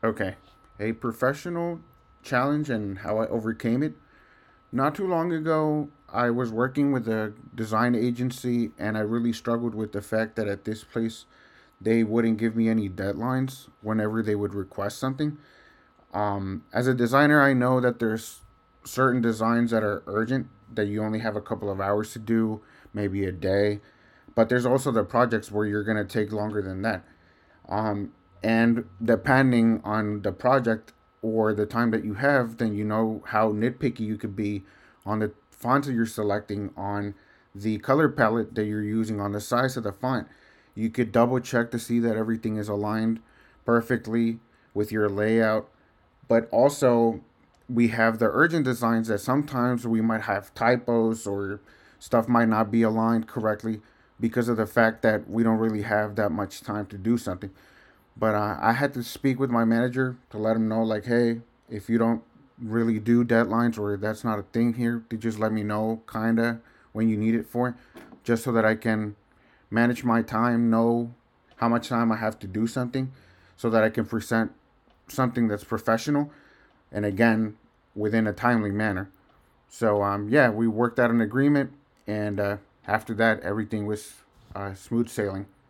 Okay. A professional challenge and how I overcame it. Not too long ago, I was working with a design agency and I really struggled with the fact that at this place, they wouldn't give me any deadlines whenever they would request something. As a designer, I know that there's certain designs that are urgent that you only have a couple of hours to do, maybe a day. But there's also the projects where you're going to take longer than that. Um, and depending on the project or the time that you have, then you know how nitpicky you could be on the fonts that you're selecting, on the color palette that you're using, on the size of the font. You could double check to see that everything is aligned perfectly with your layout. But also, we have the urgent designs that sometimes we might have typos or stuff might not be aligned correctly because of the fact that we don't really have that much time to do something. But I had to speak with my manager to let him know, like, hey, if you don't really do deadlines or that's not a thing here, to just let me know, kinda, when you need it for, just so that I can manage my time, know how much time I have to do something, so that I can present something that's professional and again within a timely manner. So yeah, we worked out an agreement, and after that, everything was smooth sailing.